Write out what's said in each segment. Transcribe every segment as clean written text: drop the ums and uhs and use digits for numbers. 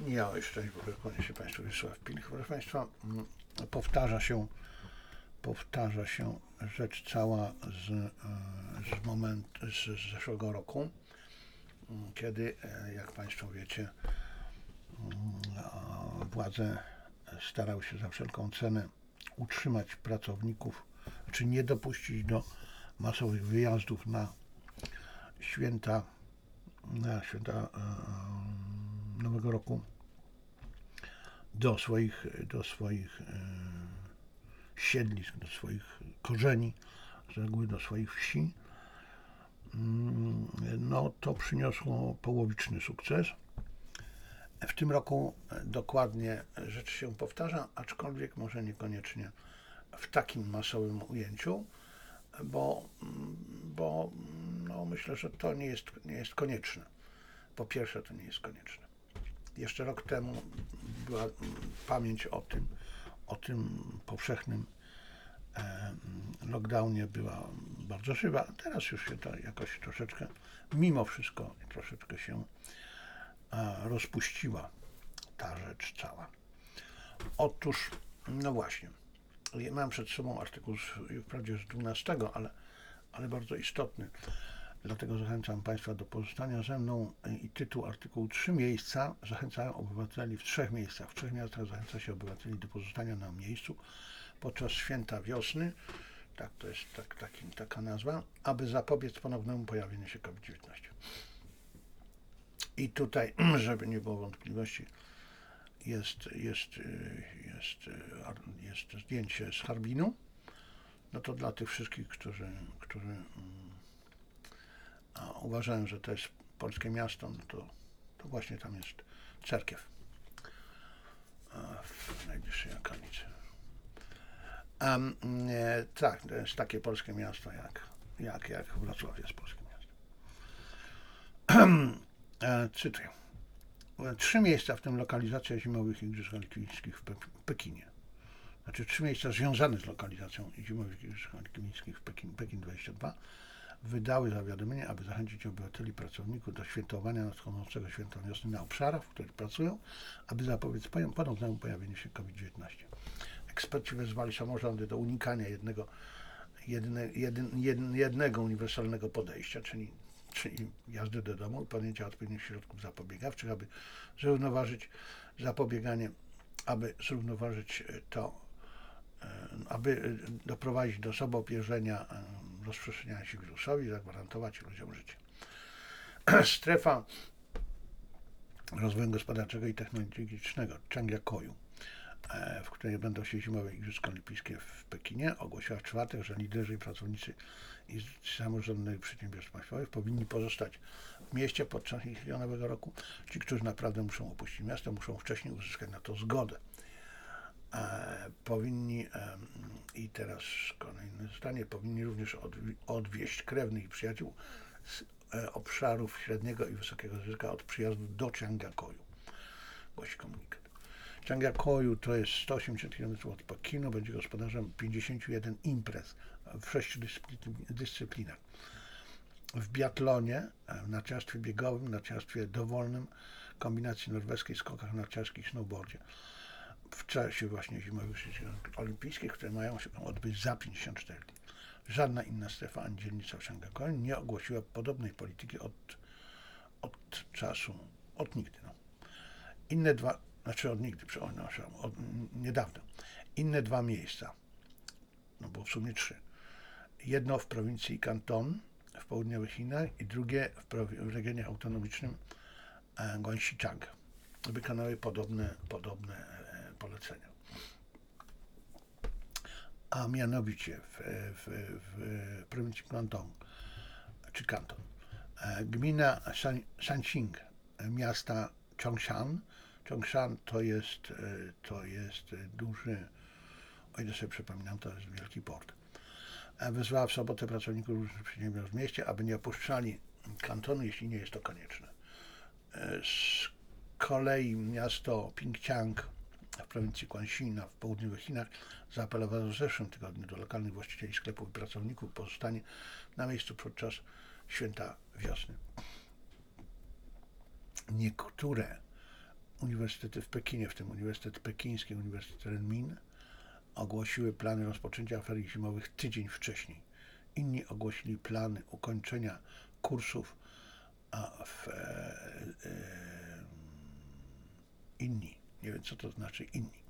Ja szczęść Boże, kłania się Państwu Wiesław Pilch. Proszę Państwa, powtarza się rzecz cała z zeszłego roku, kiedy, jak Państwo wiecie, władze starały się za wszelką cenę utrzymać pracowników, czy nie dopuścić do masowych wyjazdów na święta Nowego Roku do swoich siedlisk, do swoich korzeni, z reguły do swoich wsi. No to przyniosło połowiczny sukces. W tym roku dokładnie rzecz się powtarza, aczkolwiek może niekoniecznie w takim masowym ujęciu, bo myślę, że to nie jest konieczne. Po pierwsze, to nie jest konieczne. Jeszcze rok temu była pamięć o tym powszechnym lockdownie była bardzo żywa, a teraz już się to jakoś troszeczkę, mimo wszystko, troszeczkę się rozpuściła ta rzecz cała. Otóż, no właśnie, mam przed sobą artykuł wprawdzie z 12, ale bardzo istotny. Dlatego zachęcam Państwa do pozostania ze mną i tytuł artykułu: 3 miejsca zachęcają obywateli w 3 miejscach. W 3 miastach zachęca się obywateli do pozostania na miejscu podczas święta wiosny, tak to jest taka nazwa, aby zapobiec ponownemu pojawieniu się COVID-19. I tutaj, żeby nie było wątpliwości, jest zdjęcie z Harbinu. No to dla tych wszystkich, którzy uważają, że to jest polskie miasto, no to właśnie tam jest cerkiew w najbliższej okolicy. Tak, to jest takie polskie miasto, jak Wrocław jest polskim miastem. Cytuję. 3 miejsca, w tym lokalizacja zimowych Igrzysk Olimpijskich w Pekinie. Znaczy 3 miejsca związane z lokalizacją zimowych Igrzysk Olimpijskich w Pekin 22 wydały zawiadomienie, aby zachęcić obywateli i pracowników do świętowania nadchodzącego święta wiosny na obszarach, w których pracują, aby zapobiec ponownemu pojawieniu się COVID-19. Eksperci wezwali samorządy do unikania jednego uniwersalnego podejścia, czyli jazdy do domu i podjęcia odpowiednich środków zapobiegawczych, aby zrównoważyć aby doprowadzić do samopierzenia rozprzestrzeniania się wirusowi i zagwarantować ludziom życie. Strefa rozwoju gospodarczego i technologicznego Changiakoju, w której będą się zimowe Igrzyska Olimpijskie w Pekinie, ogłosiła w czwartek, że liderzy i pracownicy samorządnych przedsiębiorstw państwowych powinni pozostać w mieście podczas Nowego Roku. Ci, którzy naprawdę muszą opuścić miasto, muszą wcześniej uzyskać na to zgodę. Powinni, i teraz kolejne zdanie, powinni również odwieźć krewnych i przyjaciół z obszarów średniego i wysokiego ryzyka od przyjazdu do Changiakoju, głosi komunikat. Changiakoju to jest 180 km od Pekinu, będzie gospodarzem 51 imprez w 6 dyscyplinach. W biatlonie, w narciarstwie biegowym, narciarstwie dowolnym, kombinacji norweskiej, skokach narciarskich, snowboardzie. W czasie właśnie zimowych Igrzysk Olimpijskich, które mają się odbyć za 54 dni. Żadna inna strefa ani dzielnica w Changiakoju nie ogłosiła podobnej polityki od nigdy. Niedawno. Inne 2 miejsca, no bo w sumie 3. Jedno w prowincji Kanton w południowych Chinach i drugie w regionie autonomicznym Guangxi-Chang. Wykonały podobne polecenia. A mianowicie w prowincji Guangdong, czy Kanton, gmina Shanxing, miasta Chongshan. Chongshan to jest duży, o ile sobie przypominam, to jest wielki port. Wezwała w sobotę pracowników różnych przedsiębiorstw w mieście, aby nie opuszczali kantonu, jeśli nie jest to konieczne. Z kolei miasto Pingchang w prowincji Guangxi w południowych Chinach zaapelowało w zeszłym tygodniu do lokalnych właścicieli sklepów i pracowników pozostanie na miejscu podczas święta wiosny. Niektóre uniwersytety w Pekinie, w tym Uniwersytet Pekiński, Uniwersytet Renmin, ogłosiły plany rozpoczęcia ferii zimowych tydzień wcześniej. Inni ogłosili plany ukończenia kursów inni, nie wiem co to znaczy inni,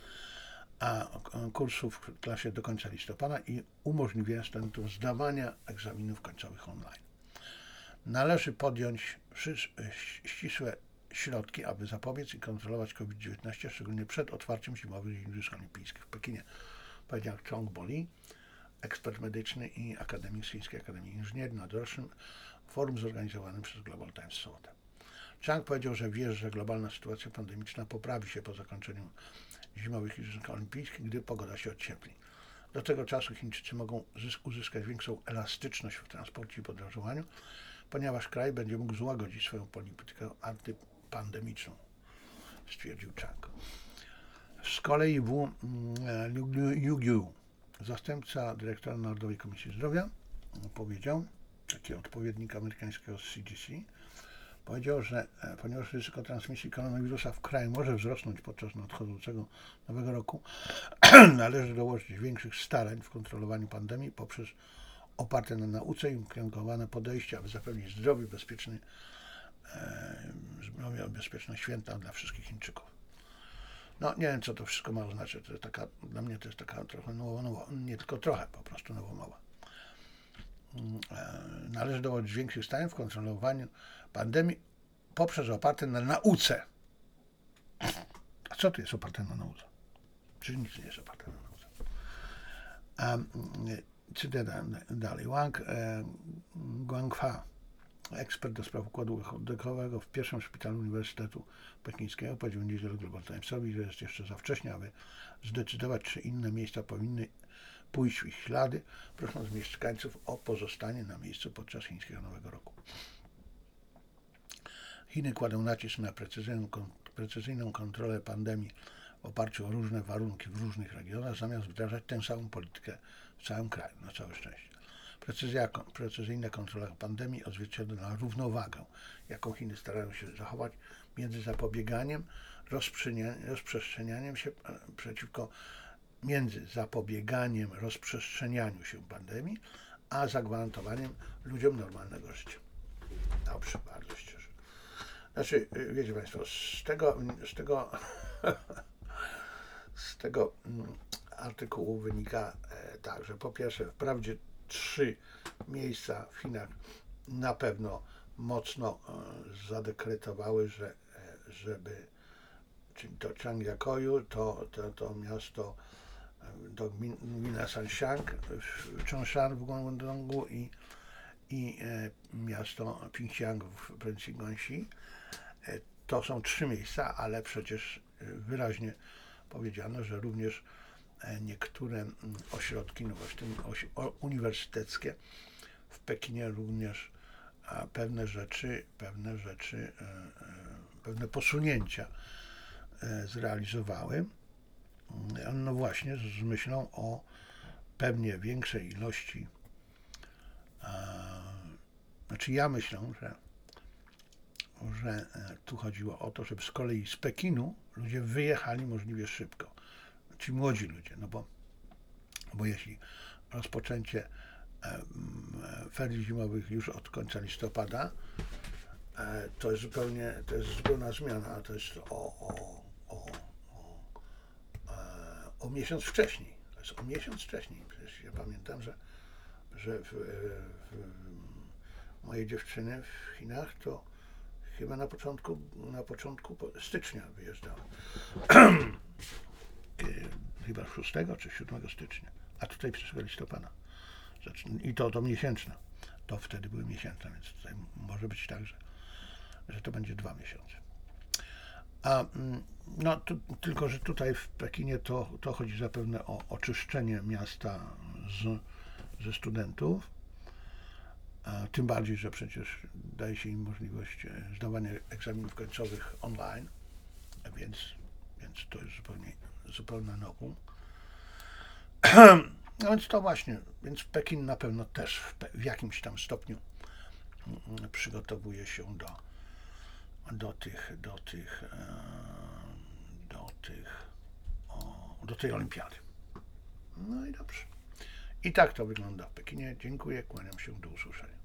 kursów w klasie do końca listopada i umożliwienia studentom zdawania egzaminów końcowych online. Należy podjąć ścisłe środki, aby zapobiec i kontrolować COVID-19, szczególnie przed otwarciem zimowych Igrzysk Olimpijskich w Pekinie, powiedział Chong Bo-li, ekspert medyczny i akademik z Chińskiej Akademii Inżynierii na dorocznym forum zorganizowanym przez Global Times w sobotę. Chang powiedział, że wierzy, że globalna sytuacja pandemiczna poprawi się po zakończeniu zimowych Igrzysk Olimpijskich, gdy pogoda się odciepli. Do tego czasu Chińczycy mogą uzyskać większą elastyczność w transporcie i podróżowaniu, ponieważ kraj będzie mógł złagodzić swoją politykę antypandemiczną, stwierdził Chang. Z kolei Wu Yugiu, zastępca dyrektora Narodowej Komisji Zdrowia, powiedział, taki odpowiednik amerykańskiego CDC, powiedział, że ponieważ ryzyko transmisji koronawirusa w kraju może wzrosnąć podczas nadchodzącego nowego roku, należy dołożyć większych starań w kontrolowaniu pandemii poprzez oparte na nauce i ukierunkowane podejście, aby zapewnić zdrowie, bezpieczne święta dla wszystkich Chińczyków. No nie wiem, co to wszystko ma oznaczać. Dla mnie to jest taka trochę nie tylko trochę, po prostu nowomowa. Należy dołożyć większych starań w kontrolowaniu pandemii poprzez oparte na nauce. A co to jest oparte na nauce? Czy nic nie jest oparte na nauce? Cytuję dalej. Wang Guangfa, ekspert do spraw układu oddechowego w pierwszym szpitalu Uniwersytetu Pekińskiego, powiedział w niedzielę Global Timesowi, że jest jeszcze za wcześnie, aby zdecydować, czy inne miejsca powinny pójść w ich ślady, prosząc mieszkańców o pozostanie na miejscu podczas chińskiego Nowego Roku. Chiny kładą nacisk na precyzyjną kontrolę pandemii w oparciu o różne warunki w różnych regionach, zamiast wdrażać tę samą politykę w całym kraju, na całe szczęście. Precyzyjna kontrola pandemii odzwierciedla równowagę, jaką Chiny starają się zachować między zapobieganiem rozprzestrzenianiu się pandemii, a zagwarantowaniem ludziom normalnego życia. Dobrze, bardzo szczerze. Znaczy, wiecie Państwo, z tego artykułu wynika tak, że po pierwsze, wprawdzie 3 miejsca w Chinach na pewno mocno zadekretowały, żeby, czyli to Changiakoju, to miasto do gmina Sanxiang w Chongshan w Guangdongu i miasto Pingxiang w prowincji Guangxi. To są 3 miejsca, ale przecież wyraźnie powiedziano, że również niektóre ośrodki, no właśnie uniwersyteckie w Pekinie również pewne posunięcia zrealizowały. No właśnie z myślą o pewnie większej ilości, znaczy ja myślę, że tu chodziło o to, żeby z kolei z Pekinu ludzie wyjechali możliwie szybko. Ci młodzi ludzie, no bo jeśli rozpoczęcie ferii zimowych już od końca listopada, to jest zupełna zmiana, to jest o miesiąc wcześniej. To jest o miesiąc wcześniej. Przecież ja pamiętam, że moje dziewczyny w Chinach to chyba na początku stycznia wyjeżdżały. Chyba 6 czy 7 stycznia, a tutaj 1 listopada. I to miesięczne. To wtedy były miesięczne, więc tutaj może być tak, że to będzie 2 miesiące. No, tylko że tutaj w Pekinie to chodzi zapewne o oczyszczenie miasta ze studentów, tym bardziej, że przecież daje się im możliwość zdawania egzaminów końcowych online, więc to jest zupełnie nowum. No więc to właśnie, więc Pekin na pewno też w jakimś tam stopniu przygotowuje się do tych do tej olimpiady. No i dobrze. I tak to wygląda w Pekinie. Dziękuję, kłaniam się, do usłyszenia.